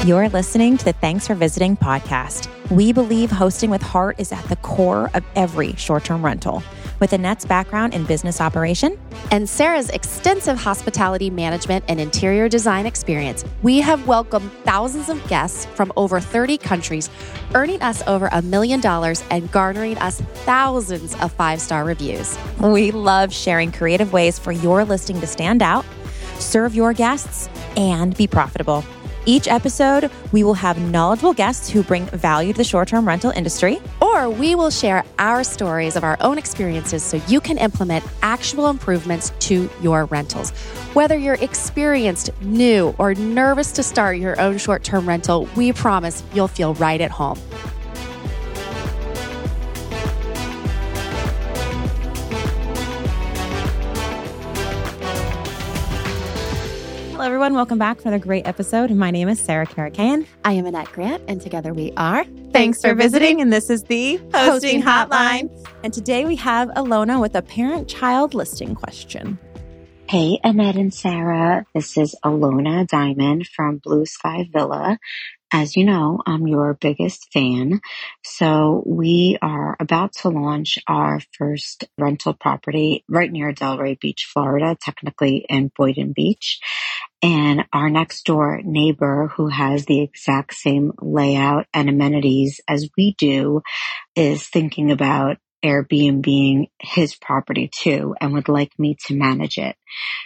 You're listening to the Thanks for Visiting podcast. We believe hosting with heart is at the core of every short-term rental. With Annette's background in business operation and Sarah's extensive hospitality management and interior design experience, we have welcomed thousands of guests from over 30 countries, earning us over $1 million and garnering us thousands of 5-star reviews. We love sharing creative ways for your listing to stand out, serve your guests, and be profitable. Each episode, we will have knowledgeable guests who bring value to the short-term rental industry. Or we will share our stories of our own experiences so you can implement actual improvements to your rentals. Whether you're experienced, new, or nervous to start your own short-term rental, we promise you'll feel right at home. Hello, everyone. Welcome back for another great episode. My name is Sarah Karakayan. I am Annette Grant, and together we are Thanks for visiting, and this is the Hosting Hotline. And today we have Alona with a parent-child listing question. Hey, Annette and Sarah. This is Alona Diamond from Blue Sky Villa. As you know, I'm your biggest fan. So we are about to launch our first rental property right near Delray Beach, Florida, technically in Boynton Beach. And our next door neighbor, who has the exact same layout and amenities as we do, is thinking about Airbnb-ing his property too and would like me to manage it.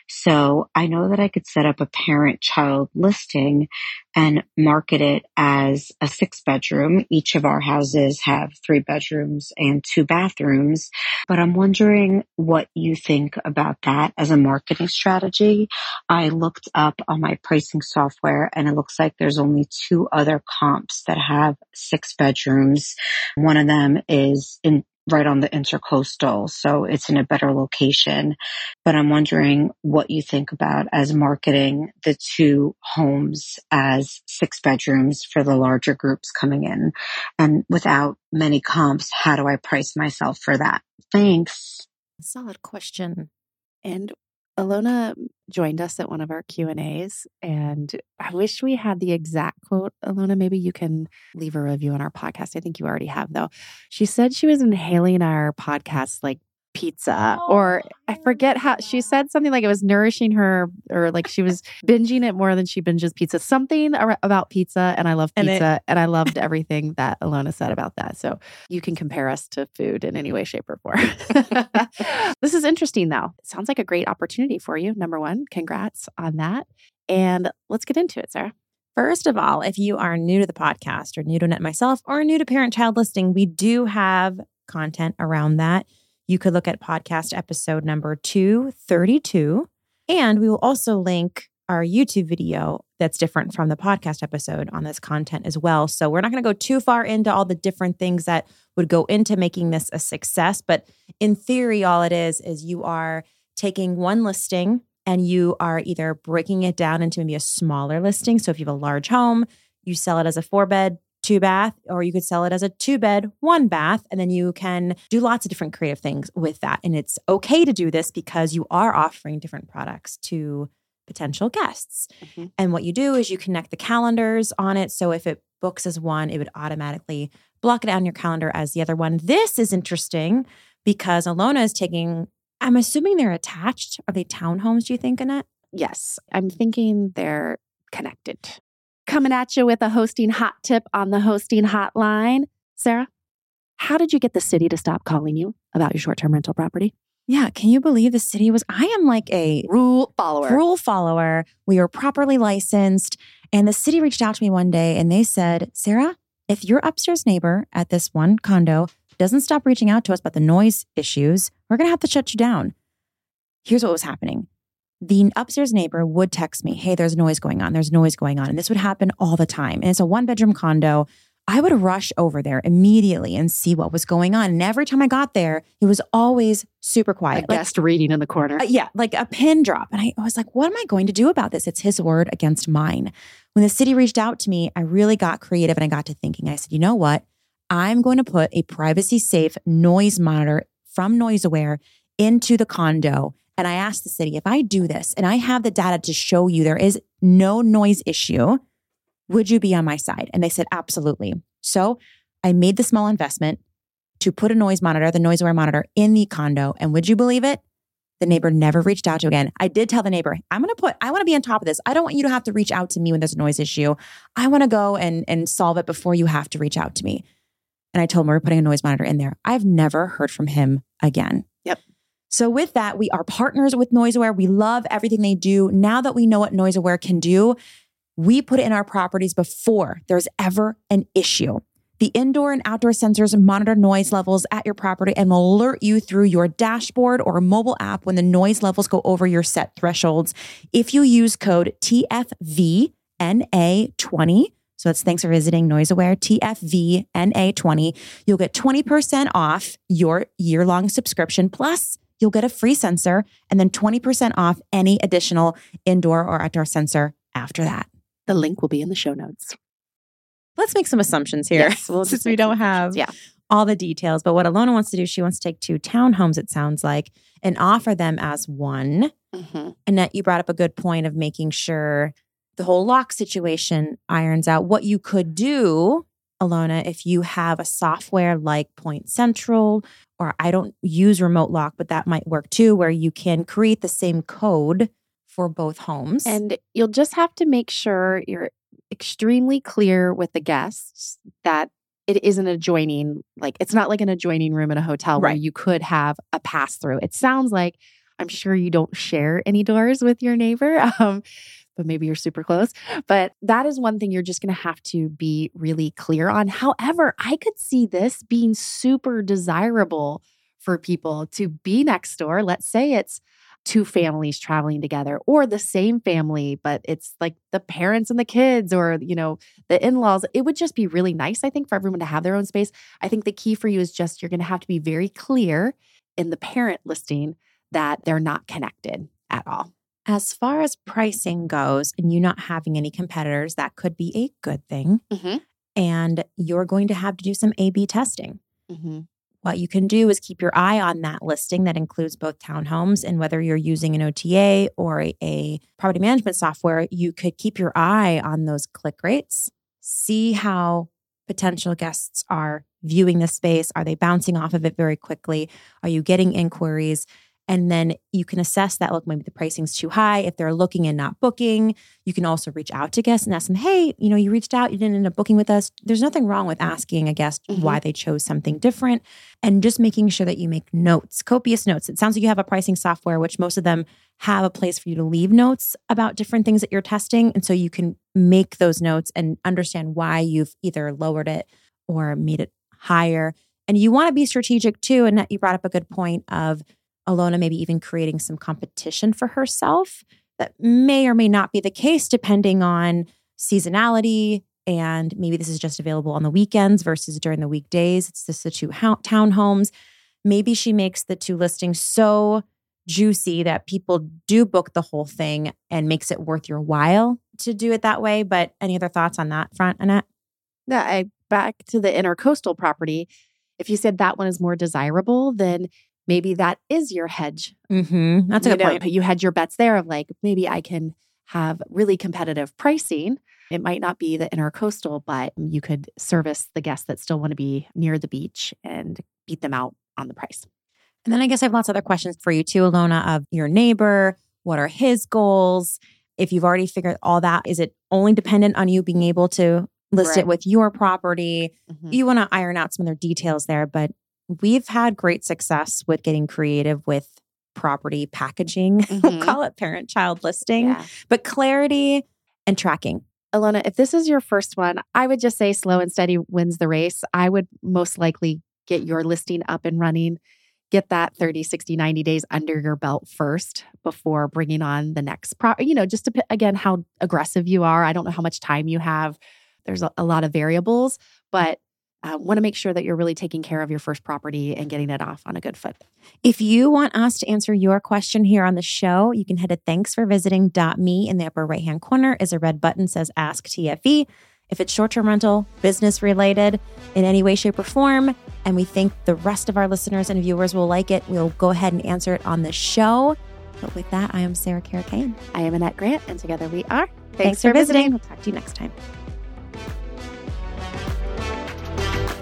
So I know that I could set up a parent-child listing and market it as a 6-bedroom. Each of our houses have 3 bedrooms and 2 bathrooms, but I'm wondering what you think about that as a marketing strategy. I looked up on my pricing software and it looks like there's only 2 other comps that have 6 bedrooms. One of them is right on the Intercoastal, so it's in a better location. But I'm wondering what you think about as marketing the 2 homes as 6 bedrooms for the larger groups coming in. And without many comps, how do I price myself for that? Thanks. Solid question. And Alona joined us at one of our Q&As, and I wish we had the exact quote. Alona, maybe you can leave a review on our podcast. I think you already have, though. She said she was inhaling our podcast like pizza, or I forget how she said something like it was nourishing her, or like she was binging it more than she binges pizza. Something about pizza, and I love pizza, and I loved everything that Alona said about that. So you can compare us to food in any way, shape, or form. This is interesting, though. It sounds like a great opportunity for you. Number one, congrats on that. And let's get into it, Sarah. First of all, if you are new to the podcast or new to Annette myself or new to parent-child listing, we do have content around that. You could look at podcast episode number 232, and we will also link our YouTube video that's different from the podcast episode on this content as well. So we're not going to go too far into all the different things that would go into making this a success. But in theory, all it is you are taking one listing and you are either breaking it down into maybe a smaller listing. So if you have a large home, you sell it as a 4-bed, 2-bath, or you could sell it as a 2-bed, 1-bath, and then you can do lots of different creative things with that. And it's okay to do this because you are offering different products to potential guests. Mm-hmm. And what you do is you connect the calendars on it. So if it books as one, it would automatically block it out on your calendar as the other one. This is interesting because Alona is taking, I'm assuming they're attached. Are they townhomes, do you think, Annette? Yes. I'm thinking they're connected. Coming at you with a hosting hot tip on the hosting hotline. Sarah, how did you get the city to stop calling you about your short-term rental property? Yeah, can you believe the city I am like a rule follower. We are properly licensed. And the city reached out to me one day and they said, Sarah, if your upstairs neighbor at this one condo doesn't stop reaching out to us about the noise issues, we're going to have to shut you down. Here's what was happening. The upstairs neighbor would text me, hey, there's noise going on. And this would happen all the time. And it's a 1-bedroom condo. I would rush over there immediately and see what was going on. And every time I got there, it was always super quiet. A guest reading in the corner. Yeah, like a pin drop. And I was like, what am I going to do about this? It's his word against mine. When the city reached out to me, I really got creative and I got to thinking. I said, you know what? I'm going to put a privacy-safe noise monitor from NoiseAware into the condo. And I asked the city, if I do this and I have the data to show you there is no noise issue, Would you be on my side? And they said, absolutely. So I made the small investment to put a noise monitor, the noise aware monitor, in the condo. And would you believe it? The neighbor never reached out to again. I did tell the neighbor, I want to be on top of this. I don't want you to have to reach out to me when there's a noise issue. I want to go and solve it before you have to reach out to me. And I told him we're putting a noise monitor in there. I've never heard from him again. Yep. So with that, we are partners with NoiseAware. We love everything they do. Now that we know what NoiseAware can do, we put it in our properties before there's ever an issue. The indoor and outdoor sensors monitor noise levels at your property and will alert you through your dashboard or mobile app when the noise levels go over your set thresholds. If you use code TFVNA20, so it's thanks for visiting NoiseAware, TFVNA20, you'll get 20% off your year-long subscription. Plus, you'll get a free sensor and then 20% off any additional indoor or outdoor sensor after that. The link will be in the show notes. Let's make some assumptions here. Yes, we'll since we don't have all the details. But what Alona wants to do, she wants to take 2 townhomes, it sounds like, and offer them as one. Mm-hmm. Annette, you brought up a good point of making sure the whole lock situation irons out. What you could do, Alona, if you have a software like Point Central, or I don't use Remote Lock, but that might work too, where you can create the same code for both homes. And you'll just have to make sure you're extremely clear with the guests that it isn't adjoining, like it's not like an adjoining room in a hotel where you could have a pass through. It sounds like, I'm sure you don't share any doors with your neighbor, but maybe you're super close. But that is one thing you're just going to have to be really clear on. However, I could see this being super desirable for people to be next door. Let's say it's 2 families traveling together, or the same family, but it's like the parents and the kids, or, the in-laws. It would just be really nice, I think, for everyone to have their own space. I think the key for you is just, you're going to have to be very clear in the parent listing that they're not connected at all. As far as pricing goes, and you not having any competitors, that could be a good thing. Mm-hmm. And you're going to have to do some A/B testing. Mm-hmm. What you can do is keep your eye on that listing that includes both townhomes, and whether you're using an OTA or a property management software, you could keep your eye on those click rates, see how potential guests are viewing the space. Are they bouncing off of it very quickly? Are you getting inquiries? And then you can assess that, look, maybe the pricing's too high. If they're looking and not booking, you can also reach out to guests and ask them, hey, you reached out, you didn't end up booking with us. There's nothing wrong with asking a guest why they chose something different, and just making sure that you make notes, copious notes. It sounds like you have a pricing software, which most of them have a place for you to leave notes about different things that you're testing. And so you can make those notes and understand why you've either lowered it or made it higher. And you want to be strategic too. And you brought up a good point of Alona maybe even creating some competition for herself. That may or may not be the case depending on seasonality, and maybe this is just available on the weekends versus during the weekdays. It's just the 2 townhomes. Maybe she makes the 2 listings so juicy that people do book the whole thing and makes it worth your while to do it that way. But any other thoughts on that front, Annette? Yeah, back to the intercoastal property. If you said that one is more desirable, then maybe that is your hedge. Mm-hmm. That's a good point. You had your bets there of like, maybe I can have really competitive pricing. It might not be the intercoastal, but you could service the guests that still want to be near the beach and beat them out on the price. And then I guess I have lots of other questions for you too, Alona, of your neighbor. What are his goals? If you've already figured all that, is it only dependent on you being able to list it with your property? Mm-hmm. You want to iron out some of their details there, but we've had great success with getting creative with property packaging. We'll call it parent-child listing, but clarity and tracking. Alona, if this is your first one, I would just say slow and steady wins the race. I would most likely get your listing up and running, get that 30, 60, 90 days under your belt first before bringing on the next just to, again, how aggressive you are. I don't know how much time you have. There's a lot of variables, but want to make sure that you're really taking care of your first property and getting it off on a good foot. If you want us to answer your question here on the show, you can head to thanksforvisiting.me. In the upper right-hand corner is a red button that says Ask TFE. If it's short-term rental, business related in any way, shape, or form, and we think the rest of our listeners and viewers will like it, we'll go ahead and answer it on the show. But with that, I am Sarah Karakane. I am Annette Grant, and together we are Thanks for visiting. We'll talk to you next time.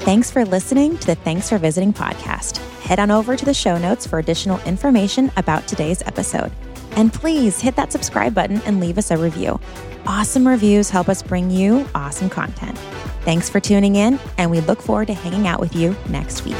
Thanks for listening to the Thanks for Visiting podcast. Head on over to the show notes for additional information about today's episode. And please hit that subscribe button and leave us a review. Awesome reviews help us bring you awesome content. Thanks for tuning in, and we look forward to hanging out with you next week.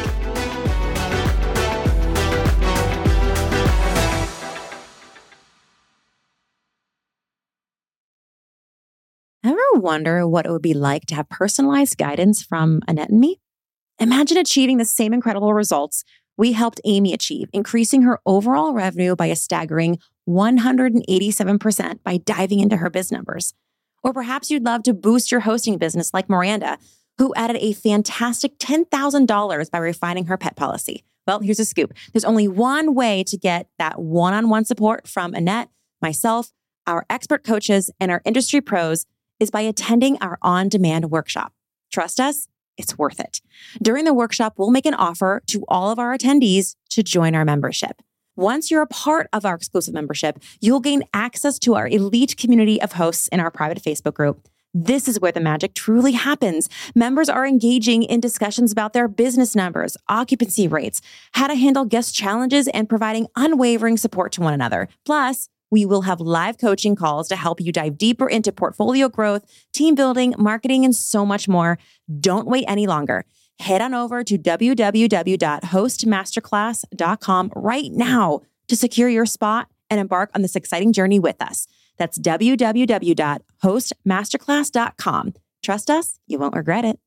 Ever wonder what it would be like to have personalized guidance from Annette and me? Imagine achieving the same incredible results we helped Amy achieve, increasing her overall revenue by a staggering 187% by diving into her biz numbers. Or perhaps you'd love to boost your hosting business like Miranda, who added a fantastic $10,000 by refining her pet policy. Well, here's a scoop. There's only one way to get that one-on-one support from Annette, myself, our expert coaches, and our industry pros is by attending our on-demand workshop. Trust us, it's worth it. During the workshop, we'll make an offer to all of our attendees to join our membership. Once you're a part of our exclusive membership, you'll gain access to our elite community of hosts in our private Facebook group. This is where the magic truly happens. Members are engaging in discussions about their business numbers, occupancy rates, how to handle guest challenges, and providing unwavering support to one another. Plus, we will have live coaching calls to help you dive deeper into portfolio growth, team building, marketing, and so much more. Don't wait any longer. Head on over to www.hostmasterclass.com right now to secure your spot and embark on this exciting journey with us. That's www.hostmasterclass.com. Trust us, you won't regret it.